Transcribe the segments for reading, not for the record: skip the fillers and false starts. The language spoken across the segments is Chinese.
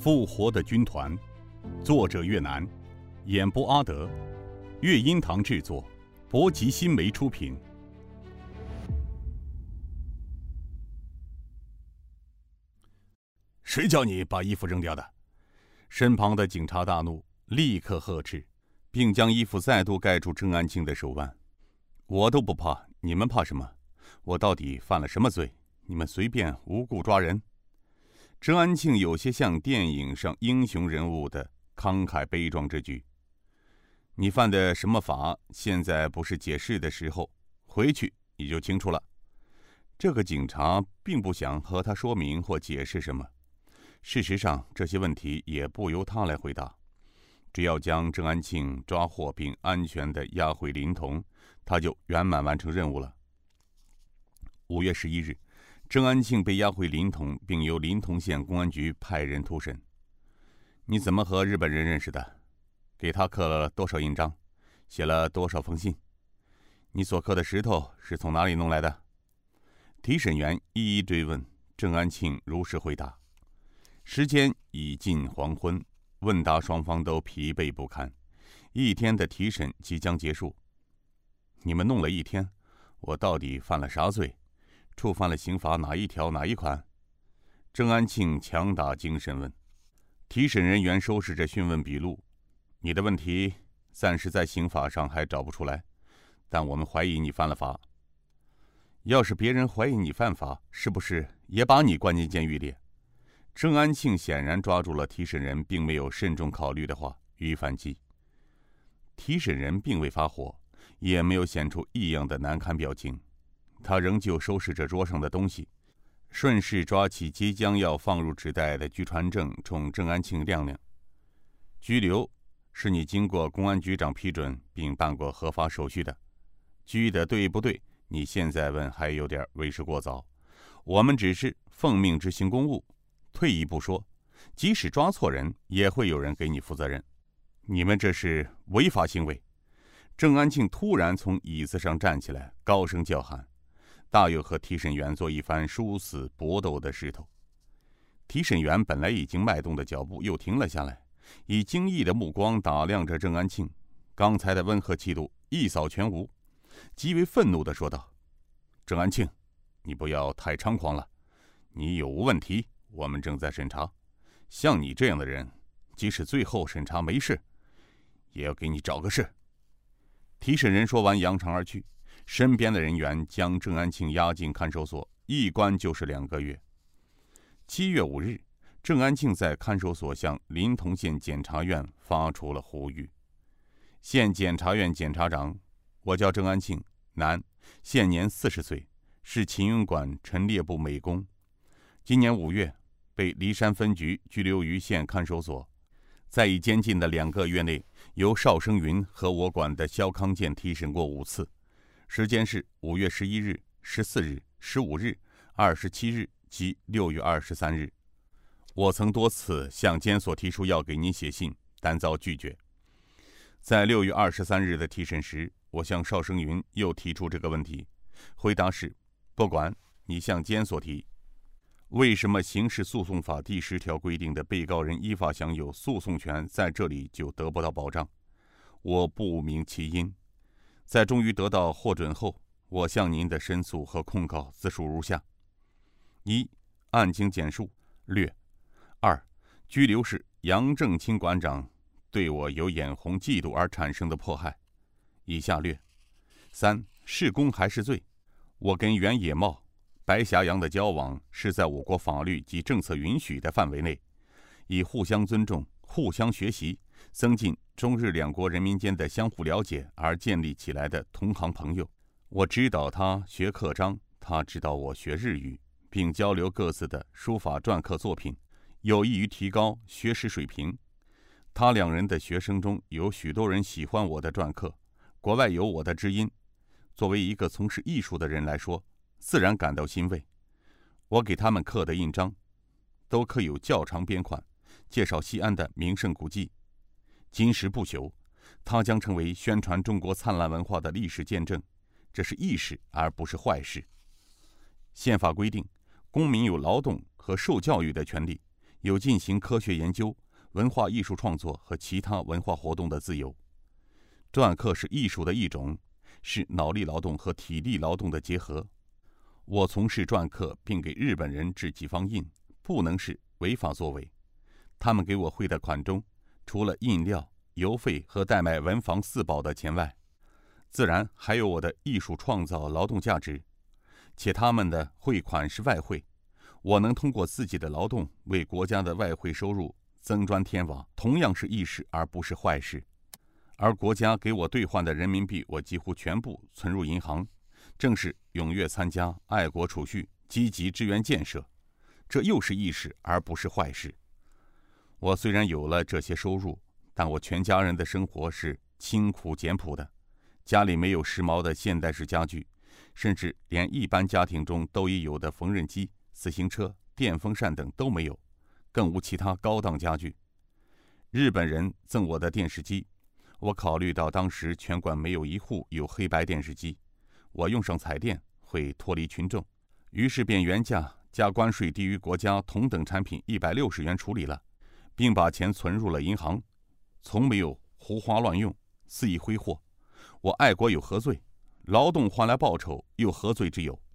复活的军团，作者越南，演播阿德，乐音堂制作，博吉新媒出品。谁叫你把衣服扔掉的？身旁的警察大怒，立刻呵斥，并将衣服再度盖住郑安庆的手腕。我都不怕，你们怕什么？我到底犯了什么罪？你们随便无故抓人？郑安庆有些像电影上英雄人物的慷慨悲壮之举。你犯的什么法？现在不是解释的时候，回去你就清楚了。这个警察并不想和他说明或解释什么。事实上，这些问题也不由他来回答。只要将郑安庆抓获并安全地押回临潼，他就圆满完成任务了。5月11日，郑安庆被押回临潼，并由临潼县公安局派人突审。你怎么和日本人认识的？给他刻了多少印章？写了多少封信？你所刻的石头是从哪里弄来的？提审员一一追问，郑安庆如实回答。时间已近黄昏，问答双方都疲惫不堪，一天的提审即将结束。你们弄了一天，我到底犯了啥罪？触犯了刑法哪一条哪一款？郑安庆强打精神问。提审人员收拾着讯问笔录。你的问题暂时在刑法上还找不出来，但我们怀疑你犯了法。要是别人怀疑你犯法，是不是也把你关进监狱里？郑安庆显然抓住了提审人并没有慎重考虑的话，予以反击。提审人并未发火，也没有显出异样的难堪表情，他仍旧收拾着桌上的东西，顺势抓起即将要放入纸袋的拘传证，冲郑安庆亮亮。拘留是你经过公安局长批准并办过合法手续的，拘的对不对？你现在问还有点为时过早。我们只是奉命执行公务，退一步说，即使抓错人，也会有人给你负责任。你们这是违法行为！郑安庆突然从椅子上站起来，高声叫喊，大有和提审员做一番殊死搏斗的势头。提审员本来已经迈动的脚步又停了下来，以惊异的目光打量着郑安庆，刚才的温和气度一扫全无，极为愤怒地说道：郑安庆，你不要太猖狂了，你有无问题，我们正在审查。像你这样的人，即使最后审查没事，也要给你找个事。提审人说完扬长而去，身边的人员将郑安庆押进看守所，一关就是2个月。7月5日，郑安庆在看守所向临潼县检察院发出了呼吁。县检察院检察长：我叫郑安庆，男，现年40岁，是秦云馆陈列部美工。今年5月被梨山分局拘留于县看守所，在已监禁的2个月内，由邵生云和我管的肖康健提审过5次，时间是5月11日、14日、15日、27日及6月23日。我曾多次向监所提出要给您写信，但遭拒绝。在6月23日的提审时，我向邵生云又提出这个问题，回答是：不管你向监所提。为什么刑事诉讼法第10条规定的被告人依法享有诉讼权在这里就得不到保障？我不明其因。在终于得到获准后，我向您的申诉和控告自述如下：1. 案经简述略。2. 拘留是杨正清馆长对我有眼红嫉妒而产生的迫害，以下略。3. 是公还是罪？我跟原野茂、白霞阳的交往是在我国法律及政策允许的范围内，以互相尊重、互相学习，增进中日2国人民间的相互了解而建立起来的同行朋友。我指导他学刻章，他指导我学日语，并交流各自的书法篆刻作品，有益于提高学识水平。他2人的学生中有许多人喜欢我的篆刻，国外有我的知音。作为一个从事艺术的人来说，自然感到欣慰。我给他们刻的印章都刻有较长边框，介绍西安的名胜古迹。今时不朽，它将成为宣传中国灿烂文化的历史见证，这是易事而不是坏事。宪法规定，公民有劳动和受教育的权利， 有进行科学研究、文化艺术创作和其他文化活动的自由。篆刻是艺术的一种，是脑力劳动和体力劳动的结合。我从事篆刻并给日本人制几方印，不能是违法作为。他们给我汇的款中，除了印料、邮费和代买文房四宝的钱外，自然还有我的艺术创造劳动价值。且他们的汇款是外汇，我能通过自己的劳动为国家的外汇收入增砖添瓦，同样是易事而不是坏事。而国家给我兑换的人民币，我几乎全部存入银行，正是踊跃参加爱国储蓄，积极支援建设，这又是易事而不是坏事。我虽然有了这些收入，但我全家人的生活是清苦简朴的，家里没有时髦的现代式家具，甚至连一般家庭中都已有的缝纫机、自行车、电风扇等都没有，更无其他高档家具。日本人赠我的电视机，我考虑到当时全馆没有一户有黑白电视机，我用上彩电会脱离群众，于是便原价加关税低于国家同等产品160元处理了，并把钱存入了银行，从没有胡花乱用，肆意挥霍。我爱国有何罪？劳动换来报酬又何罪之有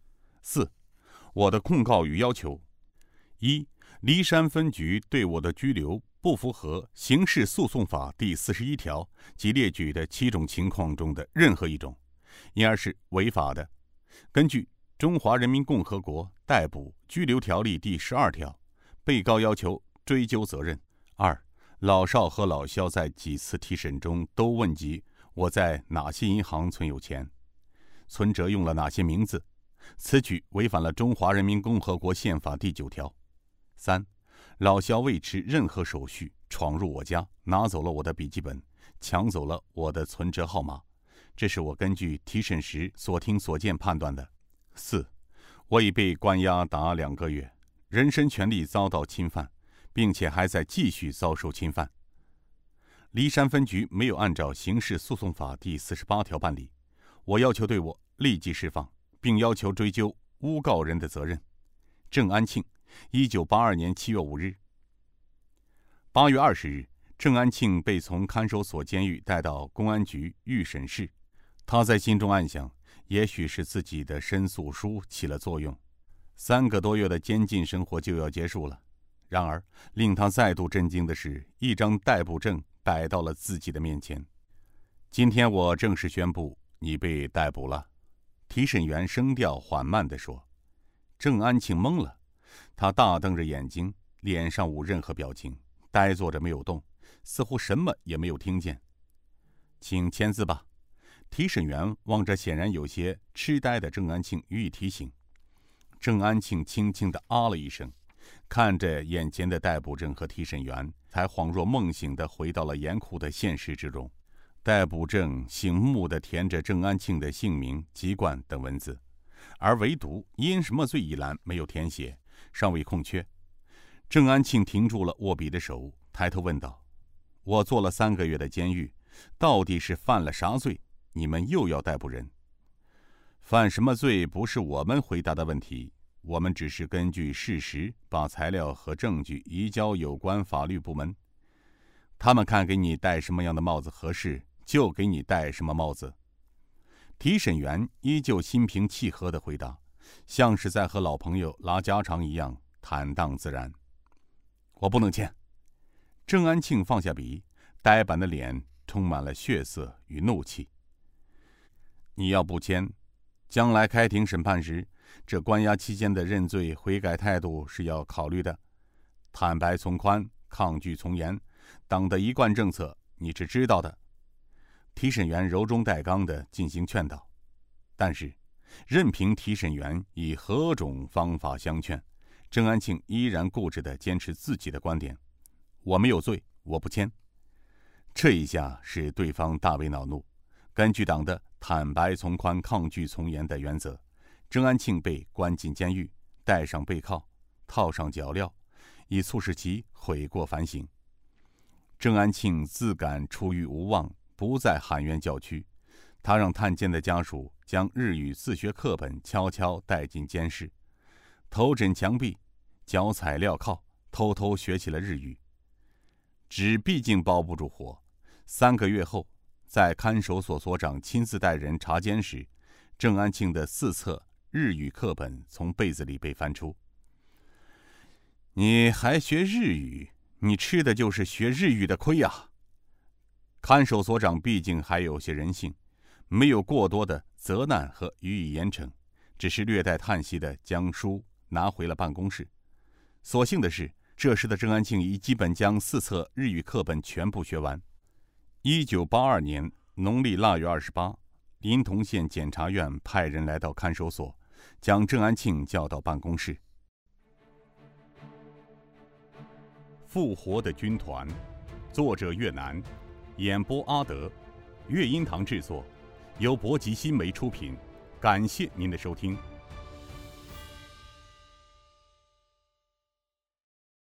？4. 我的控告与要求：一、骊山分局对我的拘留不符合《刑事诉讼法》第41条及列举的7种情况中的任何一种，因而是违法的。根据《中华人民共和国逮捕拘留条例》第12条，被告要求追究责任。2. 老邵和老肖在几次提审中都问及我在哪些银行存有钱，存折用了哪些名字，此举违反了中华人民共和国宪法第9条。3. 老肖未持任何手续闯入我家，拿走了我的笔记本，抢走了我的存折号码，这是我根据提审时所听所见判断的。4. 我已被关押达2个月，人身权利遭到侵犯，并且还在继续遭受侵犯。骊山分局没有按照刑事诉讼法第48条办理，我要求对我立即释放，并要求追究诬告人的责任。郑安庆1982年7月5日。8月20日，郑安庆被从看守所监狱带到公安局预审室。他在心中暗想，也许是自己的申诉书起了作用，3个多月的监禁生活就要结束了。然而，令他再度震惊的是，一张逮捕证摆到了自己的面前。今天我正式宣布，你被逮捕了。提审员声调缓慢地说。郑安庆懵了，他大瞪着眼睛，脸上无任何表情，呆坐着没有动，似乎什么也没有听见。请签字吧。提审员望着显然有些痴呆的郑安庆予以提醒。郑安庆轻轻地啊了一声，看着眼前的逮捕证和提审员，才恍若梦醒地回到了严酷的现实之中。逮捕证醒目地填着郑安庆的姓名、籍贯等文字，而唯独因什么罪一栏没有填写，尚未空缺。郑安庆停住了握笔的手，抬头问道：我坐了3个月的监狱，到底是犯了啥罪？你们又要逮捕人？犯什么罪不是我们回答的问题，我们只是根据事实把材料和证据移交有关法律部门，他们看给你戴什么样的帽子合适，就给你戴什么帽子。提审员依旧心平气和地回答，像是在和老朋友拉家常一样坦荡自然。我不能签。郑安庆放下笔，呆板的脸充满了血色与怒气。你要不签，将来开庭审判时，这关押期间的认罪悔改态度是要考虑的。坦白从宽，抗拒从严，党的一贯政策你是知道的。提审员柔中带刚地进行劝导，但是任凭提审员以何种方法相劝，郑安庆依然固执地坚持自己的观点：我没有罪，我不签。这一下使对方大为恼怒。根据党的坦白从宽、抗拒从严的原则，郑安庆被关进监狱，戴上背铐，套上脚镣，以促使其悔过反省。郑安庆自感出狱无望，不再喊冤叫屈。他让探监的家属将日语自学课本悄悄带进监室，头枕墙壁，脚踩镣铐， 偷偷学起了日语。纸毕竟包不住火，3个月后，在看守所所长亲自带人查监时，郑安庆的4册日语课本从被子里被翻出。你还学日语？你吃的就是学日语的亏啊！看守所长毕竟还有些人性，没有过多的责难和予以严惩，只是略带叹息地将书拿回了办公室。所幸的是，这时的郑安庆已基本将4册日语课本全部学完。1982年农历腊月28，临潼县检察院派人来到看守所，将郑安庆叫到办公室。复活的军团，作者越南，演播阿德，乐音堂制作，由博吉新媒出品。感谢您的收听。